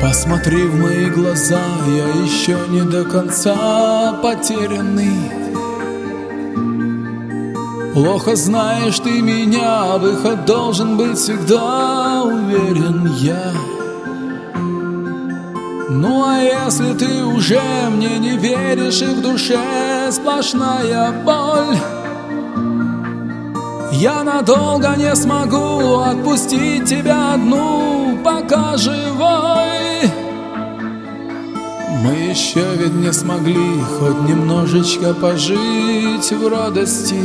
Посмотри в мои глаза, я еще не до конца потерянный. Плохо знаешь ты меня, выход должен быть всегда, уверен я. Ну а если ты уже мне не веришь и в душе сплошная боль, я надолго не смогу отпустить тебя одну, пока живой. Мы еще ведь не смогли хоть немножечко пожить в радости.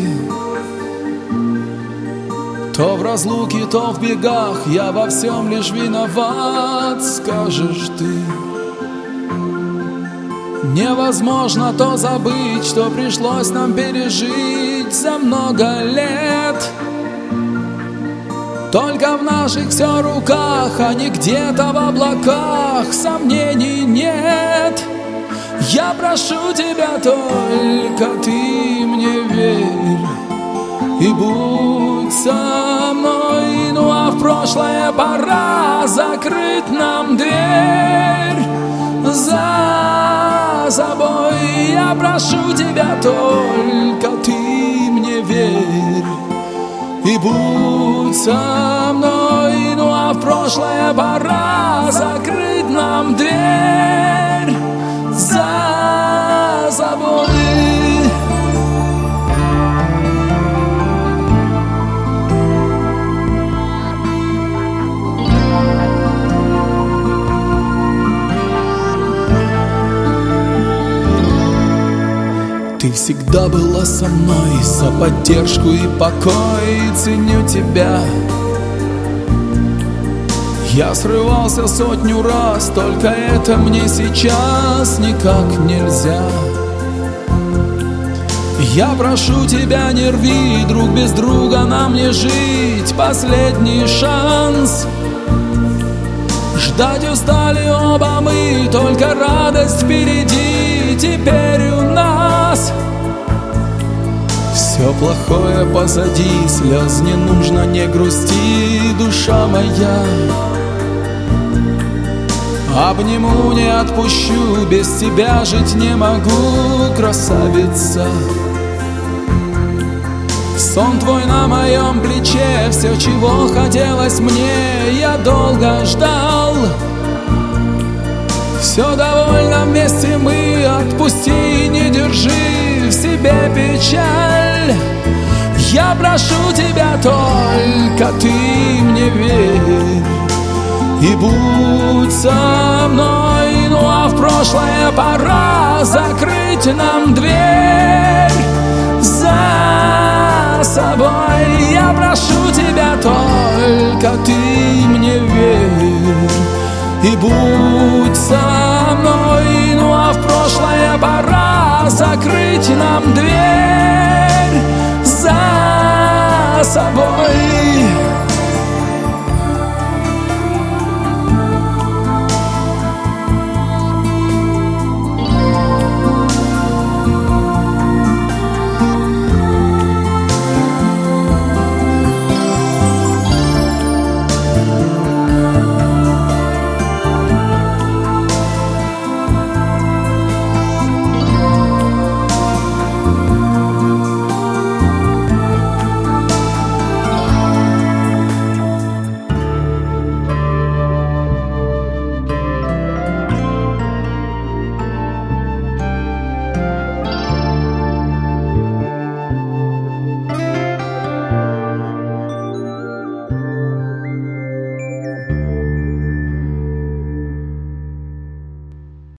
То в разлуке, то в бегах я во всем лишь виноват, скажешь ты. Невозможно то забыть, что пришлось нам пережить за много лет. Только в наших все руках, а не где-то в облаках, сомнений нет. Я прошу тебя только, ты мне верь и будь со мной. Ну а в прошлое пора закрыть нам дверь за собой. Я прошу тебя только, ты мне верь и будь со мной. Ну а в прошлое пора закрыть нам дверь за собой. Ты всегда была со мной, за поддержку и покой ценю тебя. Я срывался сотню раз, только это мне сейчас никак нельзя. Я прошу тебя, не рви, друг, без друга нам не жить, последний шанс. Ждать устали оба мы, только радость впереди теперь у нас. Все плохое позади, слез не нужно, не грусти, душа моя. Обниму, не отпущу, без тебя жить не могу, красавица. Сон твой на моем плече, все, чего хотелось мне, я долго ждал. Все довольно вместе мы, отпусти, не держи в себе печаль. Я прошу тебя только, ты мне верь и будь со мной. Ну а в прошлое пора закрыть нам дверь за собой. Я прошу тебя только, ты мне верь и будь со мной. Ну а в прошлое пора закрыть нам дверь за собой.